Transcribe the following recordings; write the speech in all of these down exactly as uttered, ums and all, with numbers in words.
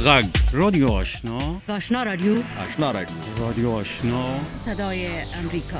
غږ رادیو آشنا آشنا رادیو آشنا رادیو رادیو آشنا صدای امریکا.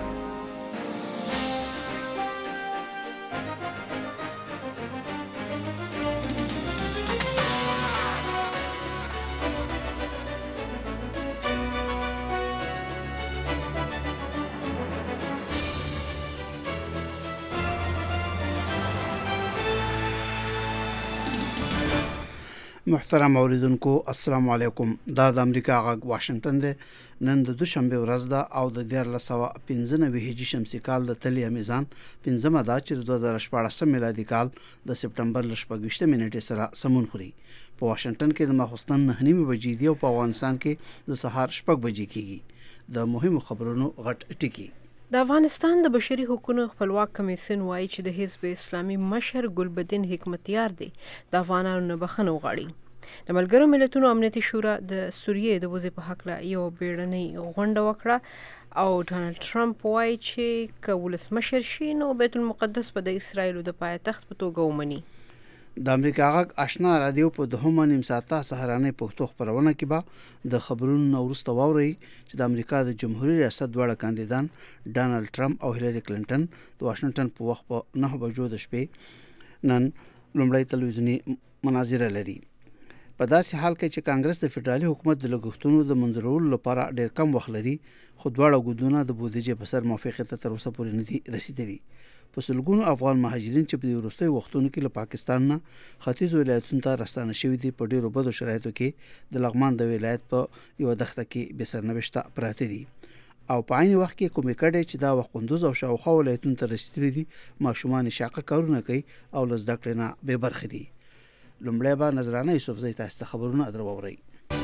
محترم اوریدونکو السلام علیکم. دا د امریکا غږ واشنگټن دی. نن د دوشنبه ورځ ده او د دیارلس سوه پنځه نوي هجري شمسي کال د تلې میزان پنځمه ده چې د دوه زره شپاړس میلادي کال د سپټمبر ل شپږ نیټې سره سمون خوري. په واشنگټن کې د ماخوستن نه نیمه بجې دی او په افغانستان کې د سهار شپږ بجې کېږي. د مهمو خبرونو غټ ټکی. د افغانستان د بشري حقوقو خپلواک کمیسیون وایي چې د حزب اسلامي مشر ګلبدین حکمتیار دی د افغانانو نه بخښنه وغواړي. د ملګرو ملتونو امنیتي شورا د سوریې د وضع په حق له یو بیړنۍ غونډه وکړه او ډانلډ ټرمپ وایي چې که ولسمشر شي نو بیت المقدس به د اسرائیلو د پایتخت په توګه ومني. د امریکا غږ آشنا رادیو په دوهمه نیم ساعته سهارنۍ پښتو خبرونه کې به د خبرونو نو وروسته واوري چې د امریکا د جمهوریت ریاست دواړه کاندیدان ډانلډ ټرمپ او هیلری کلینټن د واشنگټن په وخت په نه بجو د شپې نن لومړی تلویزیونی مناظره لري. په داسې حال کې چې کانګرس د فدرالي حکومت د لګښتونو د منځورولو لپاره ډېر کم وخت لري، خو دواړه ګوندونه د بودیجې په سر موافقت ته تر اوسه پورې نه دي رسیدلي. په سلګونو افغان مهاجرین چې په وروستیو وختونو کې له پاکستان نه ختیځ ولایتونو ته راستانه شوي دي په ډېرو بدو شرایطو کې د لغمان د ولایت په یو دښته کې بې سرنوشته پراته دي او په عین وخت کې کومې کډې چې دا وخت کندوز او شاوخوا ولایتونو ته رسیدلي دي ماشومان شاقه کارونه کوي او له زده کړې نه بې برخې دي. لومړی به نظرانه یوسفزۍ تاسو ته خبرونه درواوري.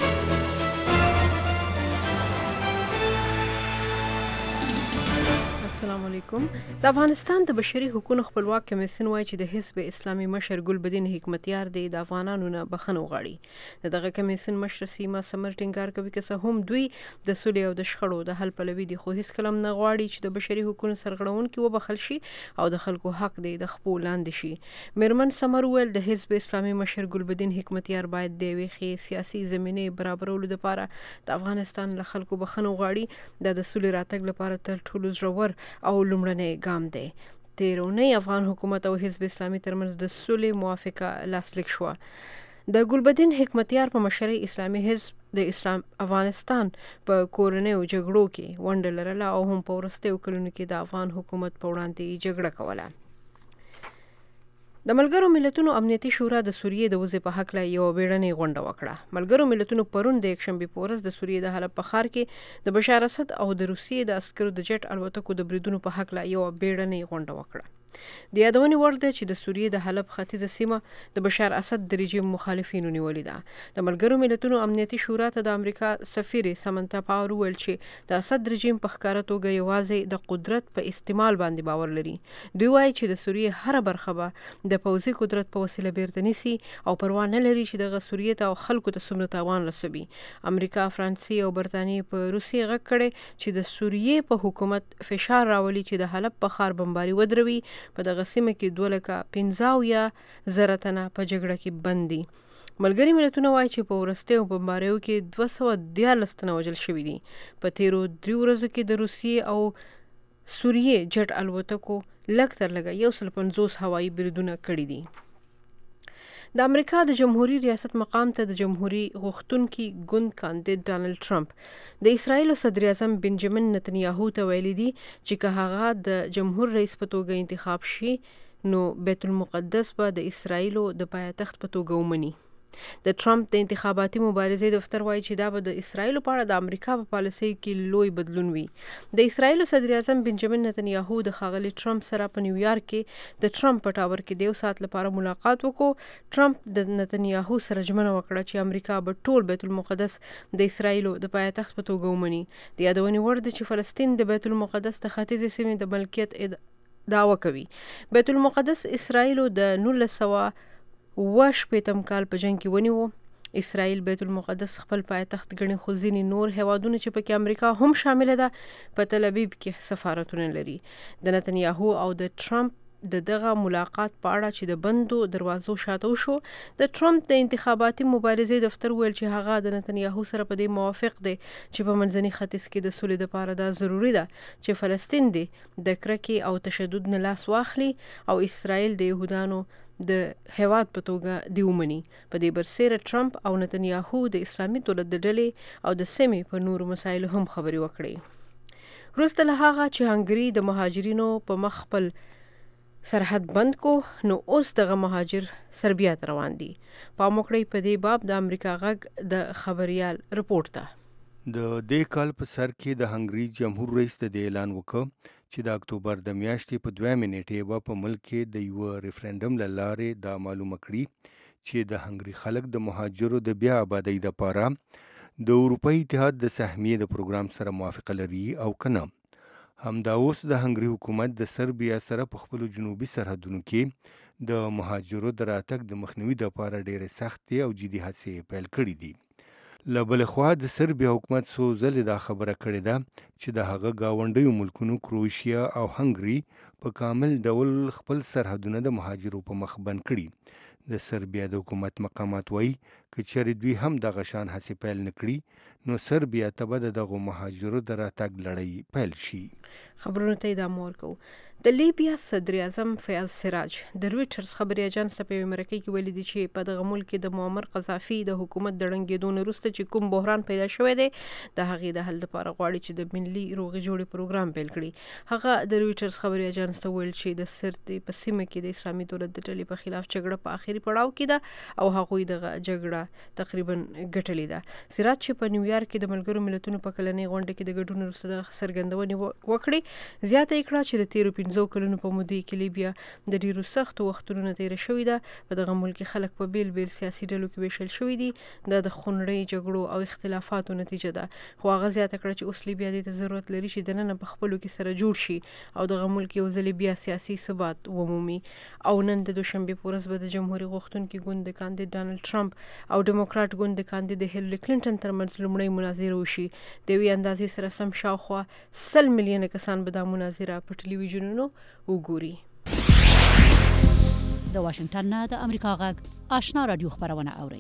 السلام علیکم. د افغانستان د بشري حقوقو خپلواک کمیسیون وایي چې د حزب اسلامي مشر ګلبدین حکمتیار دی د افغانانو نه بخښنه وغواړي. دغه کمیسیون مشر سیما سمر ټینګار کوي چې څه هم دوی د سولې او د شخړو د حل پلوي دي، خو هیڅ کلم نه غواړي چې د بشري حقوقو سرغړونکي وبخښل شي او د خلکو حق دی د خپل لاندې شي. میرمن سمر ویل د حزب اسلامي مشر ګلبدین حکمتیار باید د ویخي سیاسي زمینه برابرولو لپاره د افغانستان له خلکو بخښنه وغواړي. د سولې راتګ لپاره تر ټولو ضرور او لومړنی ګام دی. تیرونی افغان حکومت او حزب اسلامي ترمنځ د سولې موافقه لاسلیک شو. د ګلبدین حکمتیار په مشرۍ اسلامي حزب د اسلام افغانستان په کورنیو جګړو کې ونډه لرله او هم په وروستیو کلونو کې د افغان حکومت په وړاندې جګړه کوله. د ملګرو ملتونو امنیتي شورا د سوریې د وضع په حق له یو بیړنۍ غونډه وکړه. ملګرو ملتونو پرون د یکشنبې په ورځ د سوریې د حلب په ښار کې د بشار اسد او د روسیې د عسکرو د جټ الوتکو د بریدونو په حق له یو بیړنۍ غونډه وکړه. د یادونې وړ ده چې د سوریې د حلب ختیځه سیمه د بشار اسد د رژیم مخالفینو نیولې ده. د ملګرو ملتونو امنیتي شورا ته د امریکا سفیر سمنتا پاور ویل چې د اسد رژیم په ښکاره توګه یوازې د قدرت په استعمال باندې باور لري. دوی وایي چې د سوریې هر برخه به د پوځي قدرت په وسیله بیرته نیسي او پروا نه لري چې د سوریې ته او خلکو ته څومره تاوان رسوي. امریکا، فرانسې او برتانیې په روسیې غږ کړی چې د سوریې په حکومت فشار راولي چې د حلب په ښار بمباري ودروي. په دغه سیمه کې دوه لکه پنځه اویا زره تنه په جګړه کې بند دي. ملګري ملتونه وایي چې په وروستیو بمباریو کې دوه سوه دیارلس تنه وژل شوي دي. په تیرو دریو ورځو کې د روسیې او سوریې جټ الوتکو لږ تر لږه یو سل پنځوس هوایي بریدونه کړي دي. د امریکا د جمهوریت ریاست مقام ته د جمهوریت غوښتونکي ګوند کاندید ډانلډ ټرمپ د اسرائیلو صدر اعظم بنجامین نتنیاهو ته ویلي دي چې که هغه د جمهور رئیس په توګه انتخاب شي نو بیت المقدس به د اسرائیلو د پایتخت په توګه ومني. د ټرمپ د انتخاباتي مبارزې دفتر وایي چې دا به د اسرائیلو په اړه د امریکا په پالیسۍ کې لوی بدلون وي. د اسرائیلو صدر اعظم بنجامین نتنیاهو د ښاغلي ټرمپ سره په نیویارک کې د ټرمپ په ټاور کې د یو ساعت لپاره ملاقات وکړو. ټرمپ د نتنیاهو سره ژمنه وکړه چې امریکا به ټول بیت المقدس د اسرائیلو د پایتخت په توګه ومني. د یادونې وړ ده چې فلسطین د بیت المقدس د ختیځې سیمې د ملکیت دعوه کوي. بیت المقدس اسرائیلو د نولس سوه اوه شپېتم کال په جنګ کې ونیو. اسرائیل بیت المقدس خپل پایتخت ګڼي، خو ځینې نور هیوادونه چې پکې امریکا هم شامله ده په تل ابیب کې سفارتونه لري. د نتنیاهو او د ټرمپ د دغه ملاقات په اړه چې د بندو دروازو شاته وشو، د ټرمپ د انتخاباتي مبارزې دفتر ویل چې هغه د نتنیاهو سره په دې موافق دی چې په منځني ختیځ کې د سولې لپاره دا ضروري ده چې فلسطین دی د کرکې او تشدد نه لاس واخلي او اسرائیل د یهودانو د هیواد په توګه دی ومني. په دې برسېره ټرمپ او نتنیاهو د اسلامي دولت د ډلې او د سیمې په نورو مسایلو هم خبرې وکړې. وروسته له هغه چې هنګري د مهاجرینو په مخ خپل سرحد بند کو، نو اوس دغه مهاجر سربیا ته روان دي. پام وکړئ په دې باب د امریکا غږ د خبريال رپورټ ته. د دې کال په سر کې د هنګري جمهور رئیس ته د اعلان وکړ چې د اکتوبر د میاشتې په دویمه نیټه به په ملک کې د یو ریفرندم له لارې دا معلومه کړي چې د هنګري خلک د مهاجرو د بیا آبادۍ لپاره د اروپایي اتحاد د سهمیې د پروګرام سره موافقه لري او کنه. همدا اوس د هنګري حکومت د سربیا سره په خپل جنوبي سرحدونو کې د مهاجرو د راتګ د مخنیوي لپاره ډېرې سختې او جدي هڅې پیل کړې دي. له بلې خوا د سربیا حکومت څو ځلې دا خبره کړې ده چې د هغه ګاونډیو ملکونو کروشیا او هنګري په کامل ډول خپل سرحدونه د مهاجرو په مخ بند کړي. د سربیا د حکومت مقامات وایي که چېرې دوی هم دغه شان هڅې پیل نه کړي نو سربیا ته به د دغو مهاجرو د راتګ لړۍ پیل شي. خبرونو ته ادامه ورکوو. د لیبیا صدر اعظم فیاض سراج د رویټرز خبري اجانس ته په مرکه کې ویلي دي چې په دغه ملک کې د معمر قذافي د حکومت د ړنګېدو نه وروسته چې کوم بحران پیدا شوی دی د هغې د حل لپاره غواړي چې د ملي روغې جوړې پروګرام پیل کړي. هغه د رویټرز خبري اجانس ته ویل چې د سرتې په سیمه کې د اسلامي دولت د ډلې په خلاف جګړه په آخري پړاو کې ده او هغوی دغه جګړه تقریبا ګټلې ده. سراج چې په نیویارک کې د ملګرو ملتونو په کلنۍ غونډه کې د ګډون وروسته د څرګندونې وکړې، زیاته یې کړه چې د تیرو پنځو کلونو په موده کې لیبیا د ډیرو سختو وختونو نه تیره شوې ده. په دغه ملک کې خلک په بیل بیل سیاسي ډلو کې ویشل شوي دي. دا د خونړۍ جګړو او اختلافاتو نتیجه ده. خو هغه زیاته کړه چې اوس لیبیا دې ته ضرورت لري چې دننه په خپلو کې سره جوړ شي او دغه ملک یو ځل بیا سیاسي ثبات ومومي. او نن د دوشنبې په ورځ به د جمهوریت غوښتونکي ګوند د کاندید ډانلډ ټرمپ او ډیموکراټ ګوند د کاندید هیلری کلینټن ترمنځ لومړۍ مناظره وشي. د یوې اندازې سره سم شاوخوا سل میلیونه کسان به دا مناظره په ټلویزیونونو وګوري. د واشنگټن نه د امریکا غږ آشنا رادیو خبرونه اوري.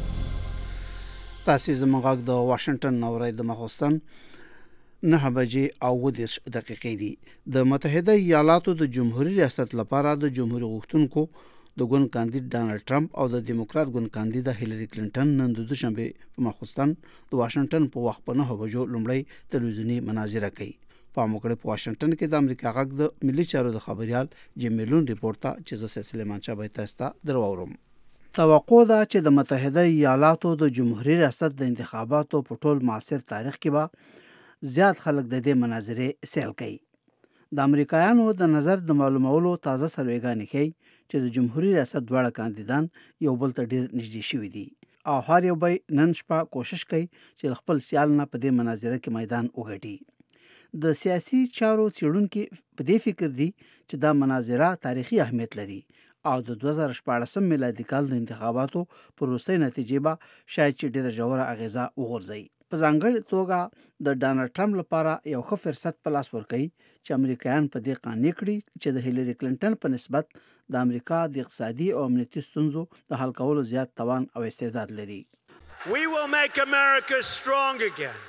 تاسو زموږ غږ د واشنگټن اوري د مخصن نه بجې او ودیش دقیقې دي. د متحده ایالاتو د جمهوریت ریاست لپاره د جمهوریت غوښتونکو د ګوند کاندید ډانلډ ټرمپ او د دیموکرات ګوند کاندید هیلری کلینټن نن د دوشنبه په مخصن د واشنگټن په وخت په نه بجو لومړی تلویزیونی مناظره کوي. په موقع په واشنگټن کې د امریکا غږ د ملي چارو د خبريال جمیلون ریپورت چې زه سلیمان شاه به تاسو ته دروورم. توقع ده چې د متحده ایالاتو د جمهوریت ریاست د انتخاباتو په ټول معاصر تاریخ کې به زیات خلک د دې مناظرې سیل کوي. د امریکایانو د نظر د معلومولو تازه سروېګانې ښیي چې د جمهوریت ریاست دواړه کاندیدان یو بل ته ډېر نږدې شوي دي او هر یو به نن شپه کوشش کوي چې خپل سیال نه په دې مناظره کې میدان وګټي. د سیاسي چارو څېړونکي په دې فکر دي چې دا مناظره تاریخي اهمیت لري او د دوه زره شپاړسم میلادي کال د انتخاباتو پروسې نتیجې به شاید چې ډېره ژوره اغیزه وغورځوي. په ځانګړې توګه د ډانلډ ټرمپ لپاره یو ښه فرصت په لاس ورکوي چې امریکایان په دې قانع کړي چې د هیلری کلینټن په نسبت د امریکا د اقتصادي او امنیتي ستونزو د حل کولو زیات توان او استعداد لري. We will make America strong again.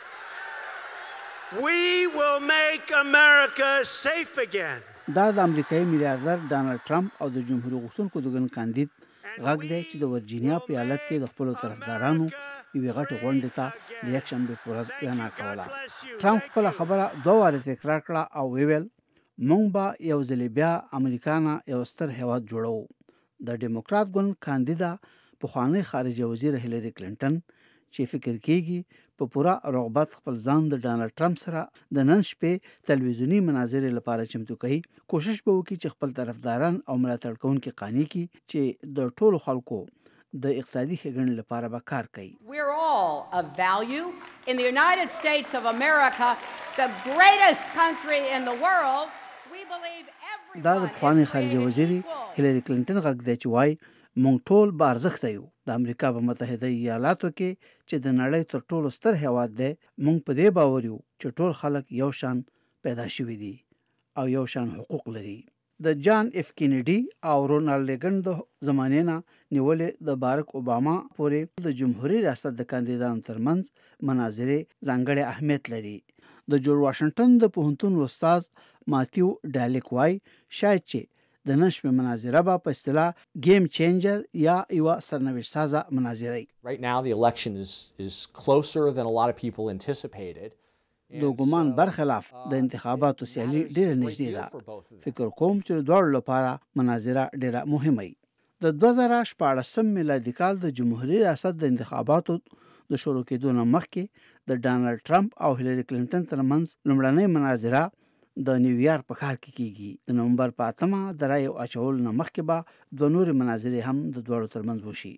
We will make America safe again. دا د امریکایي میلیاردر ډانلډ ټرمپ او د جمهوریت غوښتونکو د ګوند کاندید غږ دی چې د ورجینیا په ایالت کې د خپلو طرفدارانو یوې غټې غونډې ته د یکشنبې په ورځ وینا کوله. ټرمپ خپله خبره دوه وارې تکرار کړه او ویل موږ به یو ځل بیا امریکا نه یو ستر هیواد جوړو. د ډیموکرات ګوند کاندیده پخوانی خارجه وزیر هیلری کلینټن چې فکر کیږي په پوره رغبت خپل ځان د ډانلډ ټرمپ سره د نن شپې تلویزیونی مناظرې لپاره چمتو کوي، کوشش به وکړي چې خپل طرفداران او ملاتړ کوونکي قانع کړي چې د ټولو خلکو د اقتصادي ښېګڼې لپاره به کار کوي. We're all of value in the United States of America, the greatest country in the world. We believe everyone. دا د پخوانی خارجه وزیر هیلری کلینټن غږ دی چې وایي مونږ ټول به ارزښته یو. د امریکا په متحده ایالاتو کې چې د نړۍ تر ټولو ستر هیواد دی مونږ په دې باور یو چې ټول خلک یو شان پیدا شوي دي او یو شان حقوق لري. د جان اف کینیډي او رونالډ ریګن د زمانې نه نیولې د بارک اوباما پورې د جمهوریت ریاست د کاندیدانو ترمنځ مناظرې ځانګړی اهمیت لري. د جورج واشنگټن د پوهنتون استاد ماتیو ډالیک وای شاید چې د نن شپې مناظره به په اصطلاح گیم چینجر یا یوه سرنوشت سازه مناظره وي. Right now the election is is closer than a lot of people anticipated. د ګومان برخلاف د انتخاباتو سیالي ډېره نږدې ده. فکر کوم چې د دواړو لپاره مناظره ډېره مهمه وي. د دوه زره شپاړسم میلادي کال د جمهوریت ریاست د انتخاباتو د شروع کېدو نه مخکې د ډانلډ ټرمپ او هیلری کلینټن ترمنځ لومړنۍ مناظره د نیویارک په ښار کې کیږي. د نومبر په اتمه د رایو اچولو نه مخکې به دوه نورې مناظرې هم د دواړو ترمنځ وشي.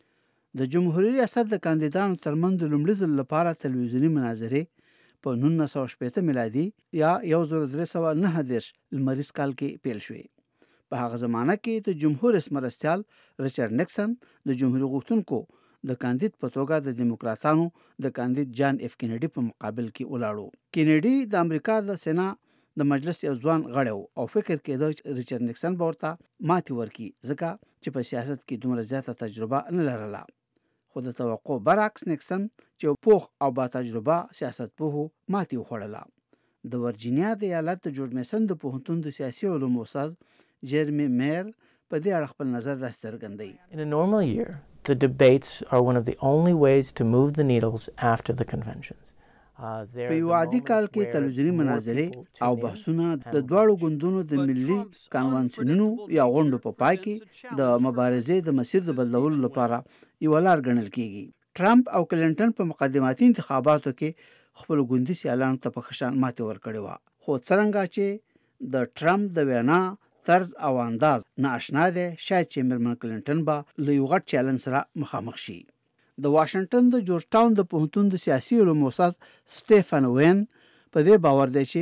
د جمهوریت ریاست د کاندیدانو ترمنځ د لومړي ځل لپاره تلویزیوني مناظرې په نولس سوه شپېته میلادي یا یو زر درې سوه نهه دېرش لمریز کال کې پیل شوې. په هغه زمانه کې د جمهور رئیس مرستیال ریچارډ نیکسن د جمهوریت غوښتونکو د کاندید په توګه د دیموکراتانو د کاندید جان اف کینیډي په مقابل کې ولاړو. کینیډي د امریکا د سنا د مجلس یو ځوان غړی او فکر کېده چې ریچارډ نیکسن به ورته ماتې ورکړي ځکه چې په سیاست کې دومره زیاته تجربه نه لرله. خو د توقع برعکس نیکسن چې پوخ او با تجربه سیاستپوه ماتې وخوړله. د ورجینیا د ایالت د جورج میسن د پوهنتون د سیاسي علومو استاد جیرمی میر په دې اړه خپل نظر داسې څرګندوي. In a normal year, the debates are one of the only ways to move the needles after the conventions. په یو عادي کال کې تلویزیوني مناظرې او بحثونه د دواړو ګوندونو د ملي کانونسیونونو یا غونډو په پای کې د مبارزې د مسیر د بدلولو لپاره یو لار ګڼل کیږي. ټرمپ او کلینټن په مقدماتي انتخاباتو کې خپل ګوندي سیالانو ته په خشان ماتې ورکړې وه. خو څرنګه چې د ټرمپ د وینا طرز او انداز نااشنا دی، شاید چې میرمن کلینټن به له یو غټ چیلنج سره مخامخ شي. د واشنگټن د جورج ټاون د پوهنتون د سیاسي علومو استاد سټیفن وین په دې باور دی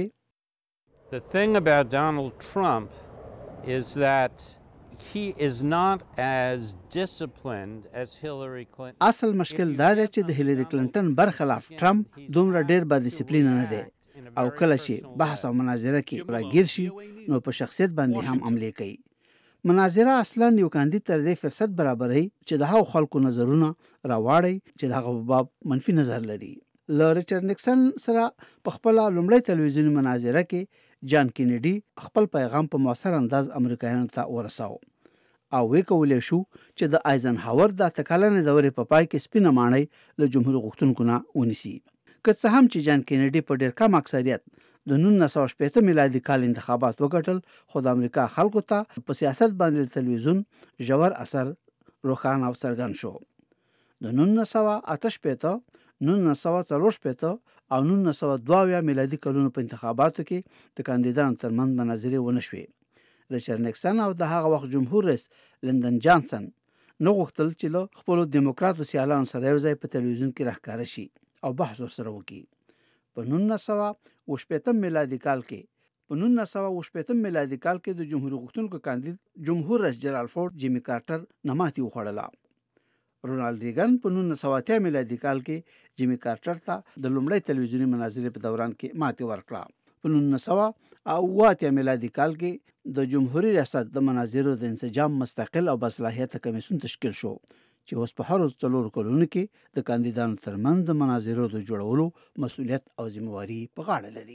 چې The thing about Donald Trump is that he is not as disciplined as Hillary Clinton. اصل مشکل دا دی چې د هیلری کلینټن برخلاف ټرمپ دومره ډیر با ډیسپلین نه دی او کله چې بحث او مناظره کې راګیر شي نو په شخصیت باندې هم عملي کوي. مناظره اصلا یو کاندید تر دې فرصت برابري چې د هغو خلکو نظرونه راواړي چې د هغه په باب منفي نظر لري. له ریچارډ نیکسن سره په خپله لومړۍ تلویزیوني مناظره کې جان کینیډي خپل پیغام په مؤثر انداز امریکایانو ته ورساو او وی کولی شو چې د آیزن هاور د اته کلنې دورې په پای کې سپینه ماڼۍ له جمهور غوښتونکو نه ونیسي. که څه هم چې جان کینیډي په ډېر کم اکثریت د نولس سوه شپېته میلادي کال انتخابات وګټل، خو د امریکا خلکو ته په سیاست باندې تلویزیون ژور اثر روښانه او څرګند شو. د نولس سوه اته شپېته، نولس سوه څلور شپېته او نولس سوه دوه اویا میلادي کلونو په انتخاباتو کې د کاندیدانو ترمنځ مناظرې ونه شوې. ریچارډ نیکسن او د هغه وخت جمهور رئیس لندن جانسن نه غوښتل چې له خپلو دیموکراتو سیالانو سره یو ځای په تلویزیون کې راښکاره شي او بحث ورسره وکړي. په نولس سوه اوه شپېتم میلادي کال کې په نولس سوه اوه شپېتم میلادي کال کې د جمهوریت غوښتونکو کاندید جمهور رئیس جرالد فورډ جیمي کارټر نه ماتې وخوړله. رونالډ ریګن په نولس سوه اتیا میلادي کال کې جیمي کارټر ته د لومړۍ تلویزیوني مناظرې په دوران کې ماتې ورکړه. په نولس سوه اوه اتیا میلادي کال کې د جمهوریت ریاست د مناظرو د انسجام مستقل او باصلاحیته کمیسیون تشکیل شو چې اوس په هرو څلورو کلونو کې د کاندیدانو ترمنځ د مناظرو د جوړولو مسؤلیت او ذمہواري په غاړه لري.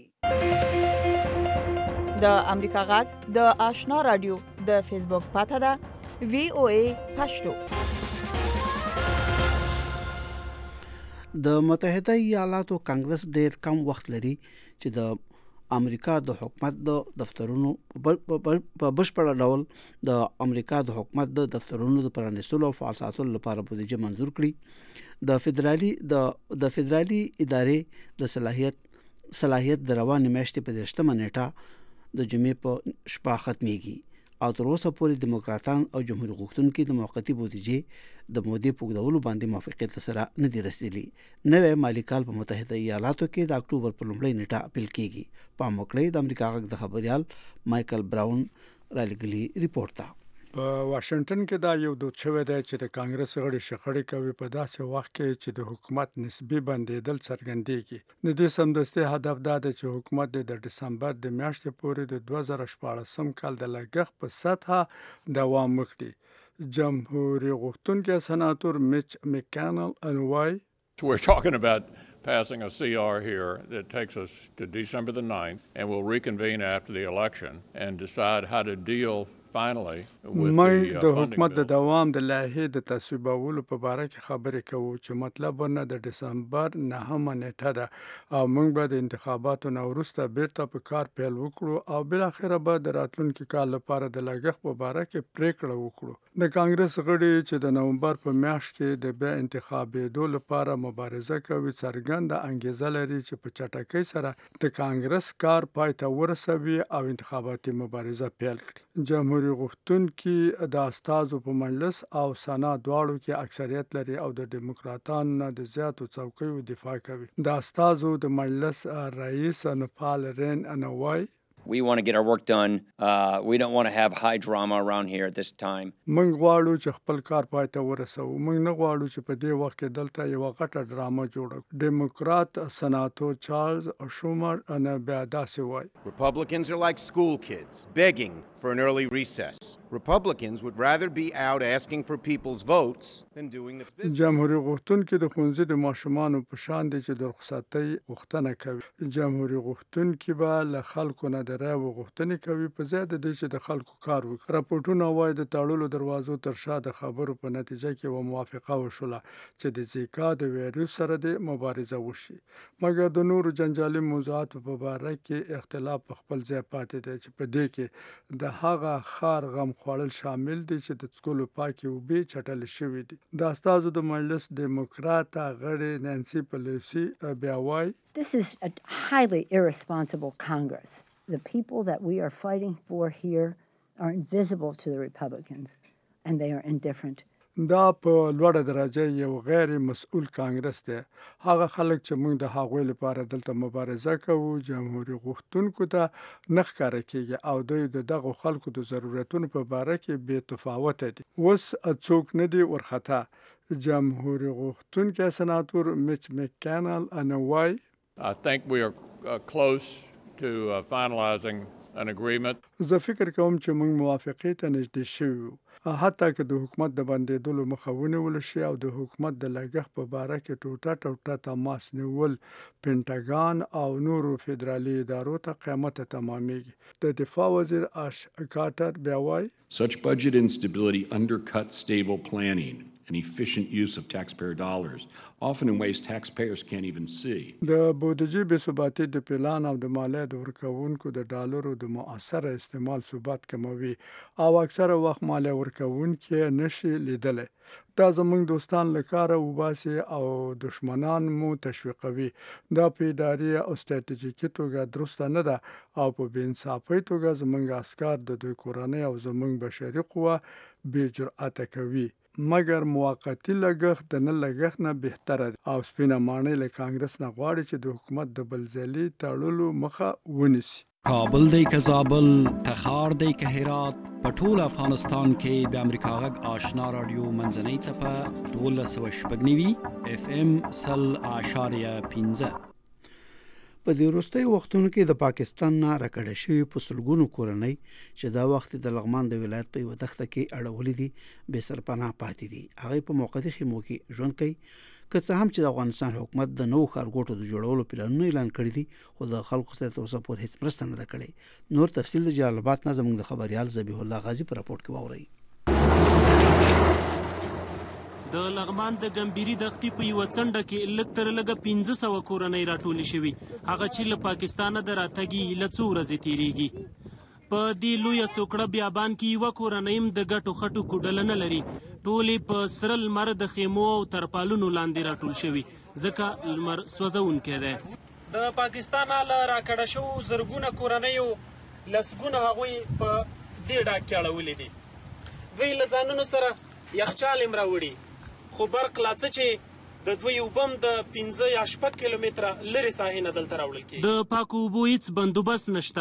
د امریکا غږ د آشنا رادیو د فیسبوک پاته ده وی او ای پښتو. د متحده ایالاتو کانګرس ډېر کم وخت لري چې د امریکا د حکومت د دفترونو په بشپړ ډول د امریکا د حکومت د دفترونو د پرانیستلو او فعال ساتلو لپاره بودیجه منظور کړي. د فدرالي د د فدرالي ادارې د صلاحیت صلاحیت د روانې میاشتې په دېرشتمه نیټه د جمعې په شپه ختمېږي او تر اوسه پورې دیموکراتان او جمهوریت غوښتونکي د موقتي بودیجې د مودې په اوږدولو باندې موافقت سره نه دي رسېدلي. نوی مالي کال په متحده ایالاتو کې د اکتوبر په لومړۍ نیټه پیل کېږي. پام وکړئ د امریکا غږ د خبریال مایکل براون رالیږلي ریپورټ ته. په واشنگټن کې دا یو دود شوی دی چې د کانګرس غړي شخړې کوي په داسې وخت کې چې د حکومت نسبي بندېدل څرګندېږي. د دې سمدستي هدف دا دی چې حکومت د ډسمبر د میاشتې پورې د دوه زره شپاړسم کال د لګښت په سطحه دوام وکړي. جمهوریت غوښتونکی سناتور میچ مکانل انوای We're talking about passing a C R here that takes us to December the ninth, and we'll reconvene after the election and decide how to deal finally with the موږ uh, د funding حکومت د bill. دوام د لایحې د تصویبولو په باره کې خبرې کوو چې مطلب ورنه د ډسمبر نهمه نیټه ده او موږ به د انتخاباتو نه وروسته بیرته په کار پیل وکړو او بالاخره به د راتلونکي کال لپاره د لګښت په باره کې پریکړه وکړو. د کانګرس غړي چې د نومبر په میاشت کې د بیا انتخابېدو لپاره مبارزه کوي څرګنده انګیزه لري چې په چټکۍ سره د کانګرس کار پای ته ورسوي او انتخاباتي مبارزه پیل کړي. جمهوریت غوښتونکي د استازو په مجلس او سنا دواړو کې اکثریت لري او د ډیموکراتانو نه د زیاتو څوکیو دفاع کوي. د استازو د مجلس رئیس نپال رین انوای We want to get our work done. Uh, we don't want to have high drama around here at this time. موږ غواړو چې خپل کار پای ته ورسوو. موږ نه غواړو چې په دې وخت کې دلته یو غټه ډرامه جوړه کړو. ډیموکرات سناتور چارلز شومر انا بیا داسې وایي. Republicans are like school kids begging for an early recess. Republicans would rather be out asking for people's votes than doing its business. جمهوریت غوښتونکي د ښوونځي د ماشومانو په شان دي چې د رخصتۍ غوښتنه کوي. جمهوریت غوښتونکي به له خلکو نه د رایې غوښتنې کوي په ځای د دې چې د خلکو کار وکړي. راپورټونه وایي د تړلو دروازو تر شا د خبرو په نتیجه کې یوه موافقه وشوله چې د زیکا د ویروس سره د مبارزه وشي. مګر د نورو جنجالي موضوعاتو په باره کې اختلاف په خپل ځای پاتې دی چې په دې کې د هغه ښار غم خوړل شامل دي چې د څښلو پاکې اوبه چټلې شوي دي. د استازو د مجلس ډیموکراته غړې نانسي پلوسی بیا وایي This is a highly irresponsible Congress. The people that we are fighting for here are invisible to the Republicans and they are indifferent. دا په لوړه درجه یو غیر مسؤل کانګرس دی. هغه خلک چې موږ د هغوی لپاره دلته مبارزه کوو جمهوریت غوښتونکو ته نه ښکاره کیږي او دوی د دغو خلکو د ضرورتونو په باره کې بې تفاوته دي. اوس څوک نه دی ورخطا. جمهوریت غوښتونکی سناتور میچ مکانل انوای I think we are uh, close to uh, finalizing an agreement. زه فکر کوم چې موږ موافقې ته نږدې شوي یو. حتی که د حکومت د بندېدلو مخه ونیول شي او د حکومت د لګښت په باره کې ټوټه ټوټه تماس نیول پینټاګان او نورو فدرالي ادارو ته قیامت تمامېږي. د دفاع وزیر آش کارټر بیا وایي Such budget instability undercuts stable planning and efficient use of taxpayer dollars, often in ways taxpayers can't even see. د بودیجې بې ثباتي د پلان او د مالیه د ورکوونکو د ډالرو د مؤثره استعمال ثبات کموي او اکثره وخت مالیه ورکوونکي نشي لیدلی. دا زموږ دوستان له کاره وباسي او دشمنان مو تشویقوي. دا په اداري او ستراتیژیکي توګه درسته نه ده او په بې انصافۍ توګه زموږ عسکر د دوی کورنۍ او زموږ بشري قوه بې جرأته کوي. مګر موقتی لګښت د نه لګښت نه بهتره دی او سپینه ماڼۍ له کانګرس نه غواړي چې د حکومت د بلځلي تړلو مخه ونیسي. کابل دی که زابل، تخار دی که هرات، په ټول افغانستان کې د امریکا غږ آشنا رادیو منځنۍ څپه دولس سوه شپږ نوي اف ام سل اعشاریه پنځه. په دې وروستیو وختونو کې د پاکستان نه راکړه شوي په سلګونو کورنۍ چې دا وخت د لغمان د ولایت په یوه دښته کې اړولې دي بې سرپناه پاتې دي. هغوی په موقتي خیمو کې ژوند کوي. که څه هم چې د افغانستان حکومت د نوو ښارګوټو د جوړولو پلانونه اعلان کړي دي خو د خلکو سره تر اوسه پورې هېڅ مرسته نه ده کړې. نور تفصیل د جلال آباد نه زموږ د خبریال ذبیح الله غازي په راپورټ کې واورئ. د لغمان د ګمبيري دښتې په یوه څنډه کې لږ تر لږه پنځه سوه کورنۍ راټولې شوي، هغه چې له پاکستانه د راتګي له څو ورځې تېرېږي. په دې لویه سوکړه بیابان کې یوه کورنۍ هم د ګټو خټو کوډله نه لري. ټولې په سره لمر د خیمو او ترپالونو لاندې راټول شوي ځکه لمر سوځونکی دی. د پاکستانه له راکړه شوو زرګونه کورنیو لسګونه هغوی په دې ډاګ کې اړولي دي. دوی له ځانونو سره یخچال هم راوړي، خو برق لا څه چې د دوی اوبه هم د پنځه یا شپږ کیلومتره لرې ساحې نه دلته راوړل کېږي. د پاکو اوبو هېڅ بندوبست نشته.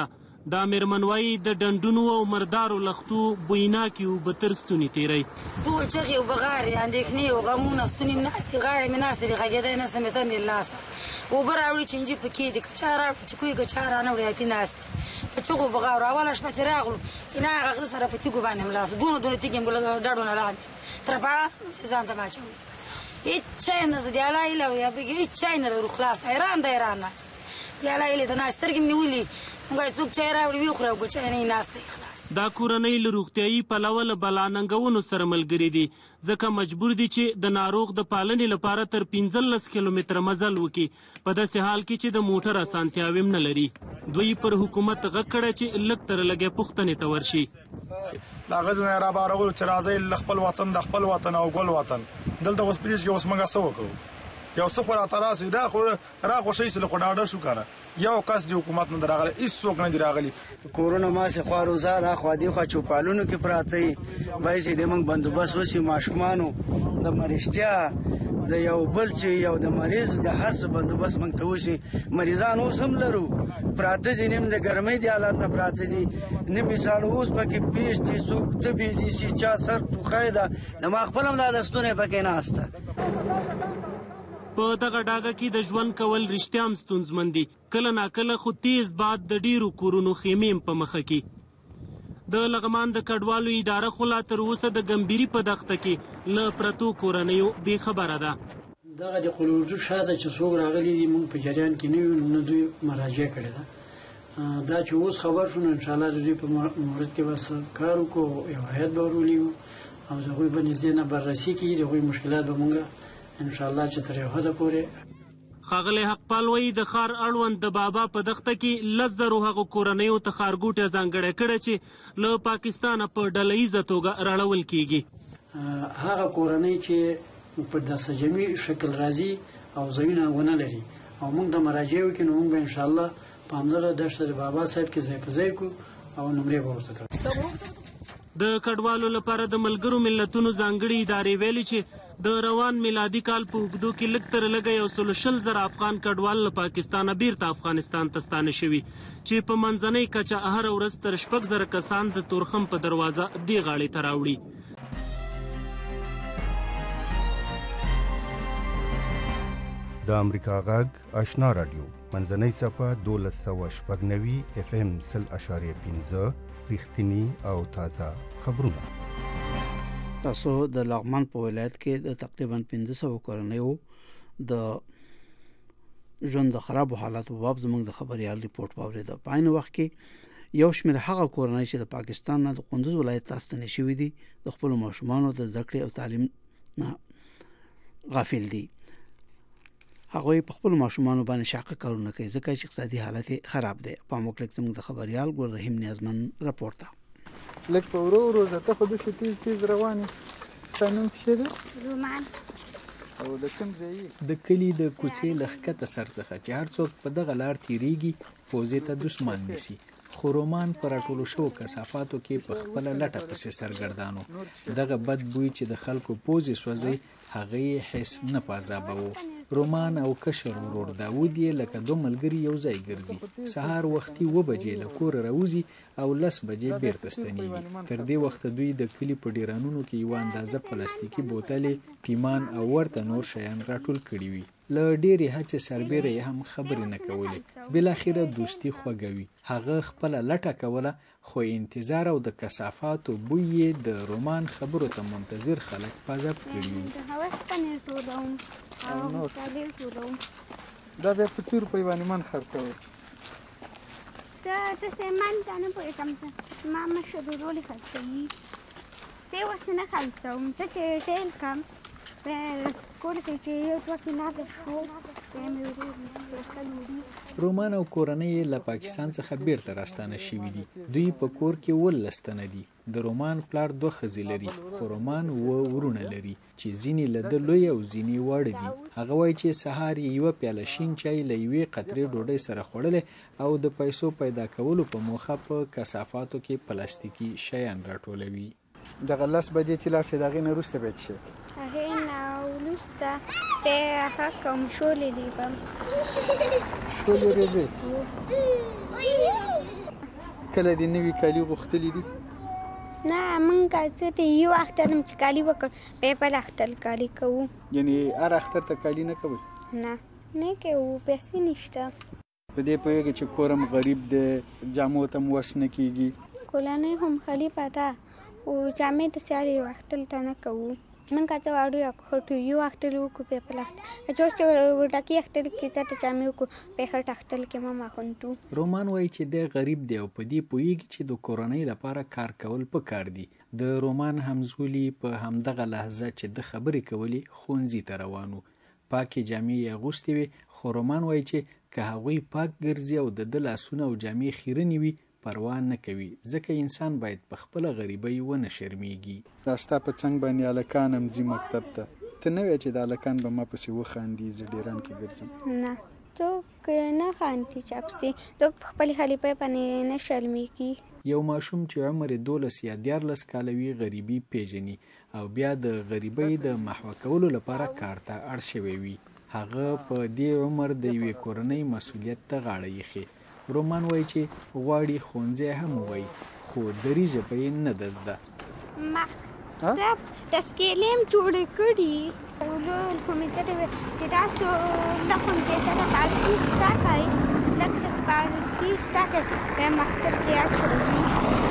دا مېرمن وایي د ډنډونو او مردارو لښتو بویناکي اوبه تر ستوني تېری. دوه چغې او بغارې اندېښنې او غمونه ستوني مې ناستې غاړې مې ناستې دي غږېدی نه سم ته مې لاسه اوبه راوړي چینجي پکې دي که چا راوړي چې کوی که چا رانه وړي اتې ناست په چغو بغارو اوله شپه چې راغلو اینا هغه غره سره په تیږو باندې مې لاسو دونه دونه تیږې مې ډډو نه لاندې تر پاړه چې ځان ته ماچوي هېڅ چا یې نه زده د الله هیله یا بګي هېڅ چا یې نه لرو خلاص حیران د حیران ناست د الله هیلې ته ناست سترګې مې نیولي موږ څوک چای راوړي وي خوري او که چای نه یې ناست دی خلاص. دا کورنۍ له روغتیایي پلوه له بلا ننګونو سره ملګري دي ځکه مجبور دي چې د ناروغ د پالنې لپاره تر پنځلس کیلومتره مزل وکړي په داسې حال کې چې د موټر اسانتیاوې هم نه لري. دوی پر حکومت غږ کړی چې لږ تر لږې پوښتنې ته ورشي. له هغه ځای نه یې رابارولو چې راځئ له خپل وطن د خپل وطن او ګل وطن دلته اوس په دې کې اوس موږ څه وکړو یو څه خو راته راسي دا خو راخوښئ چې له خو ډاډه شو که نه یو کس د حکومت نه دی راغلی هېڅوک نه دي راغلي. کورونه ماسې خوا روزه دا خوا دې خوا چوپالونو کې پراته وي باید چې د موږ بندوبست وشي ماشومانو د مرشتیا د یو بل چې یو د مریض د هر څه بندوبست موږ ته وشي. مریضان اوس هم لرو پراته دي نیم د ګرمۍ د حالات نه پراته دي نیم مثال اوس پکې پیش دي څوک تبې دي چې چا سر ټوخی ده د ما خپل هم دا دستونه پکې ناسته. په دغه ډاګه کې د ژوند کول رښتیا هم ستونزمن دي. کله ناکله خو تیز باد د ډیرو کورونو خیمې په مخه کې. د لغمان د کډوالو اداره خو لا تر اوسه د ګمبیري په دښته کې له پرتو کورنیو بې خبره ده. دغه د خلوجو شاته چې څوک راغلي دي موږ په جریان کې نه یو نه دوی مراجعه کړې ده. دا چې اوس خبر شو نو انشاءالله د دوی په مورد کې بس کار وکړو یو هیات به ورولیږو او د هغوی به نږدې نه بررسي کړي د هغوی مشکلات به موږ انشاءالله چې تر یو حده پورې. ښاغلی حقپال وایي د ښار اړوند د بابا په دښته کې لس زرو هغو کورنیو ته ښارګوټی ځانګړی کړی چې له پاکستانه په ډله ییزه توګه راړول کیږي. هغه کورنۍ چې په داسې جمعي شکل راځي او ځایونه ونه لري او موږ د مراجعې وکړو نو موږ به انشاءالله په همدغه دښته د بابا صاحب کې ځای په ځای کړو او نمرې به ورته کړو. د کډوالو لپاره د ملګرو ملتونو ځانګړي ادارې ویلي چې د روان میلادي کال په اوږدو کې لږ تر لږه یو سل شل زره افغان کډوال له پاکستانه بیرته افغانستان ته ستانه شوي چې په منځنۍ کچه هره ورځ تر شپږ زره کسان د تورخم په دروازه دې غاړې ته راوړي. د امریکا غږ آشنا رادیو منځنۍ صفحه دولس سوه شپږ نوي اف ام سل اشاریه پنځه رښتیني او تازه خبرونه. تاسو د لغمان په ولایت کې د تقریبا پنځه سوه کورنیو د ژوند د خرابو حالاتو په باب زموږ د خبريال ریپورت واورېده. په عین وخت کې یو شمېر هغه کورنۍ چې د پاکستان نه د کندوز ولایت ته ستنې شوي دي د خپلو ماشومانو د زده کړې او تعلیم نه غافل دي. هغوی په خپل ماشومانو باندې شاقه کارونه کوي ځکه چې اقتصادي حالت خراب دی. په موکلک زموږ د خبريال ګل رحیم نیازمن راپورټ ده. لکه په ورو ورو زه ته خو داسې تیز تیز روانې ستا نوم څه دی؟ رومان. او د کوم ځای د کلي د کوڅې له ښکته سر څخه چې هر څوک په دغه لار تیریږي پوزې ته دشمن نیسي. خو رومان په راټولو شوو کثافاتو کې په خپله لټه پسې سرګردانو. دغه بد بوی چې د خلکو پوزې سوځي هغه یې حس نه پازابوه. رومان او کشر ورور داود یې لکه دوه ملګري یو ځای ګرځي. سهار وختي اوه بجې له کوره راوځي او لس بجې بیرته ستنېږي. تر دې وخته دوی د کلي په ډیرانونو کې یوه اندازه پلاستیکي بوتلې، پیمان او ورته نور شیان راټول کړي وي. له ډېرې هڅې سربیره یې هم خبرې نه کولې. بالاخره دوستي خوږه وي. هغه خپله لټه کوله خو انتظار او د کثافاتو بوی یې د رومان خبرو ته منتظر خلک پازاب کړي وو. دا بیا په څو روپۍ باندې من خرڅوئ؟ دا داسې من ته نه پوهېږم زما مشر ورور یې خرڅوي. زه یې اوس نه خرڅوم ځکه چې ټیل کړم کور کې چې یو دوه کیلاره شو بیا مې ورور رومان او کورنۍ یې له پاکستان څخه بیرته راستانه شوي دي. دوی په کور کې اوولس تنه دي. د رومان پلار دوه ښځې لري خو رومان اووه ورونه لري چې ځینې له ده لوی او ځینې واړه دي. هغه وایي چې سهار یې یوه پیاله شین چای له یوې قطرې ډوډۍ سره خوړلی او د پیسو پیدا کولو په موخه په کثافاتو کې پلاستیکي شیان راټولوي. دغه لس بجې چې لاړ شي د هغې نه وروسته بیا څه شي؟ هغې نه وروسته بیا هغه کوم شولې ریبم. شولې ریبې؟ کله دې نوي کالي غوښتلي دي؟ نه مونږ څه ته یو اختر چې کالي وکړ په بل اختر کالي کوو. یعنې هر اختر ته کالي نه کوئ؟ نه نه کوو، پیسې نشته. په دې پوهېږې چې کور هم غریب دی، جامو ته هم وس نه کېږي؟ کورنۍ هم خلیفه ده او جامې د سیارې یو اختر ته نه کوو. مونږ که څه واړو اختر یو اختر وکړو په بل اختر چې اوس چې وړکي اختر کې څه ته جامې وکړو په خټ اختر کې هم اخوندو. رومان وایي چې دی غریب دی او په دې پوهېږي چې د کورنۍ لپاره کار کول پکار دي. د رومان همزولي په همدغه لحظه چې د خبرې کولې ښوونځي ته روان و. پاکې جامې یې اغوستې وې، خو رومان وایي چې که هغوی پاک ګرځي او د ده لاسونه او جامې خیرنې وي پروا نه کوي، ځکه انسان باید په خپله غریبۍ ونه شرمېږي. دا ستا په څنګ باندې هلکان هم ځي مکتب ته، ته نه وایې چې د هلکان به ما پسې وخاندي زه ډیران کې ګرځم؟ نه څوک نه خاندي چا پسې، څوک په خپلې خلیفې باندې نه شرمېږي. یو ماشوم چې عمر یې دولس یا دیارلس کاله وي غریبي پیژني او بیا د غریبۍ د محوه کولو لپاره کار ته اړ شوی وي. هغه په دې عمر د یوې کورنۍ مسؤلیت ته غاړه ایښې. رومان وایي چې غواړي ښوونځی هم ووایي، خو دري ژبه یې نه ده زده. مکتب تذکیرې هم جوړې کړي، لوی کمیټه ده چې تاسو د ښوونځي سره فارسي زده کړئ، لږ څه فارسي زده کړئ په مکتب کې اچوي.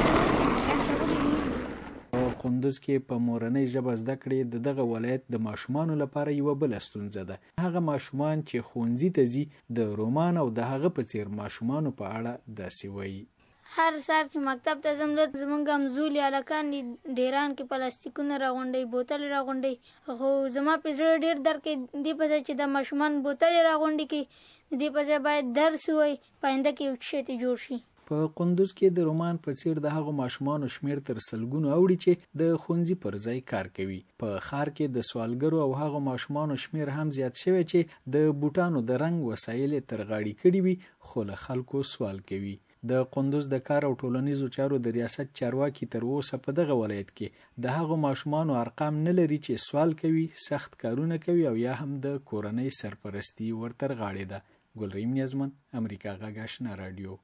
په قندوز کې په مورنۍ ژبه زده کړې د دغه ولایت د ماشومانو لپاره یوه بله ستونزه ده. هغه ماشومان چې ښوونځي ته ځي د رومان او د هغه په څیر ماشومانو په اړه داسې وایي. هر سهار چې مکتب ته ځم زموږ همزولي هلکان دي ډیران کې پلاستیکونه راغونډوي، بوتل راغونډوي، خو زما په زړه ډېر درد کوي دې په ځای چې د ماشومان بوتل راغونډې کړي، دې په ځای باید درس ووایي، په آینده کې یو شی ته جوړ شي. په قندوز کې د رومان په څیر د هغو ماشومانو شمیر تر سلګونو اوړي چې د ښوونځي پر ځای کار کوي. په ښار کې د سوالګرو او هغو ماشومانو شمیر هم زیات شوی چې د بوټانو د رنګ وسایل تر غاړې کړي وي، خو له خلکو سوال کوي. د قندوز د کار او ټولنیزو چارو د ریاست چارواکي تر اوسه په دغه ولایت کې د هغو ماشومانو ارقام نه لري چې سوال کوي، سخت کارونه کوي او یا هم د کورنۍ سرپرستی ورتر غاړې ده. ګلریم نیازمن، امریکا غږ آشنا رادیو.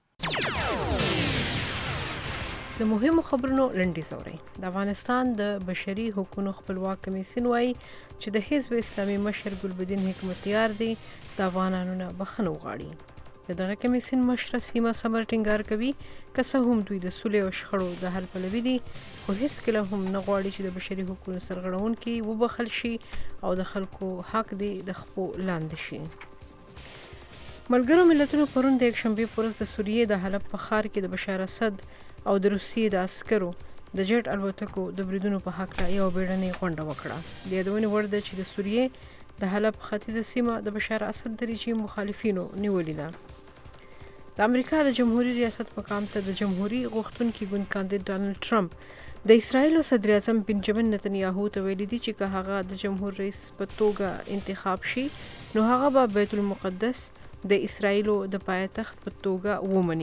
د مهمو خبرونو لنډیز اورئ. د افغانستان د بشري حقوقو خپلواک کمیسیون وایي چې د حزب اسلامي مشر ګلبدین حکمتیار دی د افغانانو نه بخښنه وغواړي. د دغه کمیسیون مشره سیمه سمر ټینګار کوي که څه هم دوی د سولې او شخړو د حل پلوي دي، خو هیڅکله هم نه غواړي چې د بشري حقوقو سرغړونکي وبخښل شي او د خلکو حق دی د خپو لاندې شي. ملګرو ملتونو پرون د یکشنبې په ورځ د سوریې د حلب په ښار کې د بشار اسد او د روسیې د عسکرو د جټ الوتکو د بریدونو په هکله یوه بیړنۍ غونډه وکړه. د یادونې وړ ده چې د سوریې د حلب ختیځه سیمه د بشار اسد د رژیم مخالفینو نیولې ده. د امریکا د جمهوریت ریاست مقام ته د جمهوریت غوښتونکي ګوند کاندید ډانلډ ټرمپ د اسرائیلو صدر اعظم بنجامین نتنیاهو ته ویلي دي چې که هغه د جمهور رئیس په توګه انتخاب شي نو هغه به بیت المقدس د اسرائیلو د پایتخت په توګه ومني.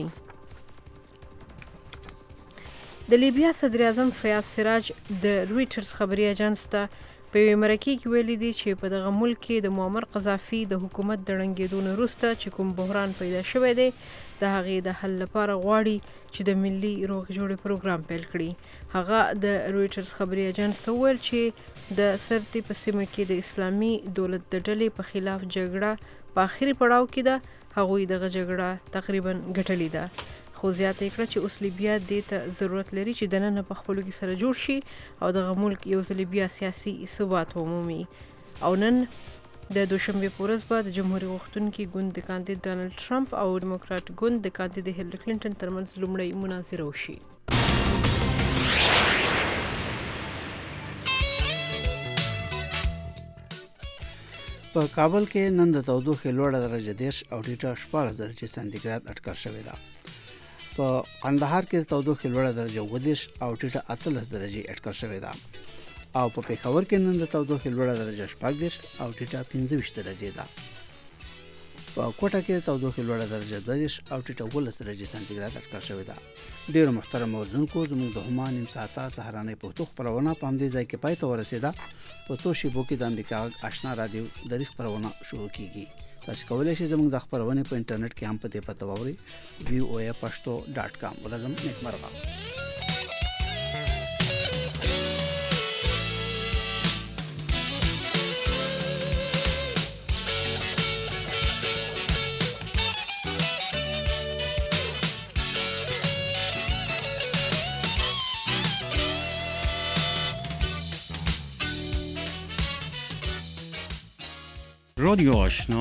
د لیبیا صدر اعظم فیاض سراج د رویټرز خبري اژانس ته په یوې مرکې کې ویلي دي چې په دغه ملک کې د معمر قذافي د حکومت د ړنګېدو نه وروسته چې کوم بحران پیدا شوی دی د هغې د حل لپاره غواړي چې د ملي روغې جوړې پروګرام پیل کړي. هغه د رویټرز خبري اژانس ته وویل چې د سرتي په سیمه کې د اسلامي دولت د ډلې په خلاف جګړه په آخري پړاو کې ده، هغوی دغه جګړه تقریبا ګټلې ده، خو زیاته یې کړه چې اوس لیبیا دې ته ضرورت لري چې دننه په خپلو کې سره جوړ شي او دغه ملک یو ځل بیا سیاسي ثبات ومومي. او نن د دوشنبې په ورځ به د جمهوریت غوښتونکي ګوند د کاندید ډانلډ ټرمپ او ډیموکراټ ګوند د کاندید هیلری کلینټن ترمنځ لومړۍ مناظره وشي. په کابل کې نن د تودوخې لوړه درجه دېرش او ټیټه شپاړس درجې سانتیګراد اټکل شوې ده. په قندهار کې د تودوخې لوړه درجه اووه دېرش او ټیټه اتلس درجې اټکل شوې ده او په پېښور کې نن د تودوخې لوړه درجه شپږ دېرش او ټیټه پنځه ویشت درجې ده. په کوټه کې تودوخه لوړه درجه دوه او ټیټه ولس درجه سانتیګراد اټکل شوې ده. ډیر محترم اوردونکو زموږ د هما نیم ساعته سهارنۍ پښتو خبرونه په همدې ځای کې پای ته ورسېده. په څو شیبو کې د امریکا آشنا رادیو د خبرونه شروع کیږي. تاسو کولی شئ زموږ د خبرونه په انټرنیټ کې هم په دې پته وورئ وی او اے پښتو ډاټ کام. ولزم نیکمرغه. رادیو آشنا